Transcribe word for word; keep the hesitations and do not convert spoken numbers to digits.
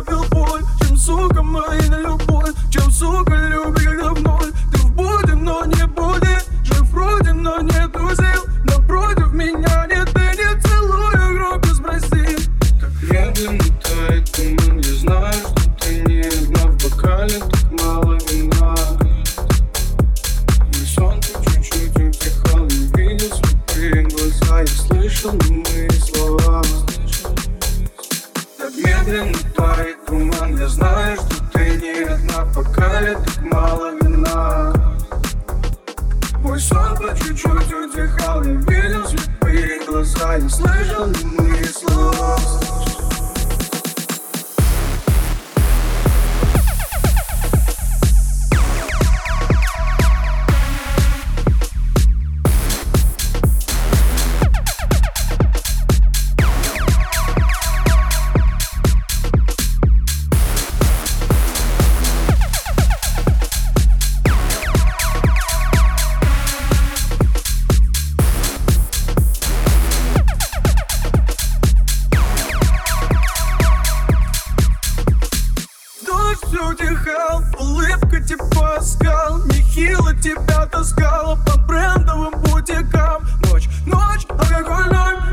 ослабил боль, чем, сука, моя любовь, чем, сука, любви когда в ноль. Ты в буде, но не буди, жив вроде, но нету сил. Напротив меня нет, ты не целую гроб из Бразилии. Так медленно тает туман, я знаю, что ты не одна. В бокале так мало вина. Мой сон ты чуть-чуть утихал, я видел слепые глаза, я слышал немые слова. Так медленно тает туман, я знаю, что ты не одна. В бокале так мало вина. Мой сон по чуть-чуть утихал, я видел слепые глаза, я слышал немые слова. Все утихал, улыбка типа скал. Нехило тебя таскала по брендовым бутикам. Ночь, ночь, алкогольный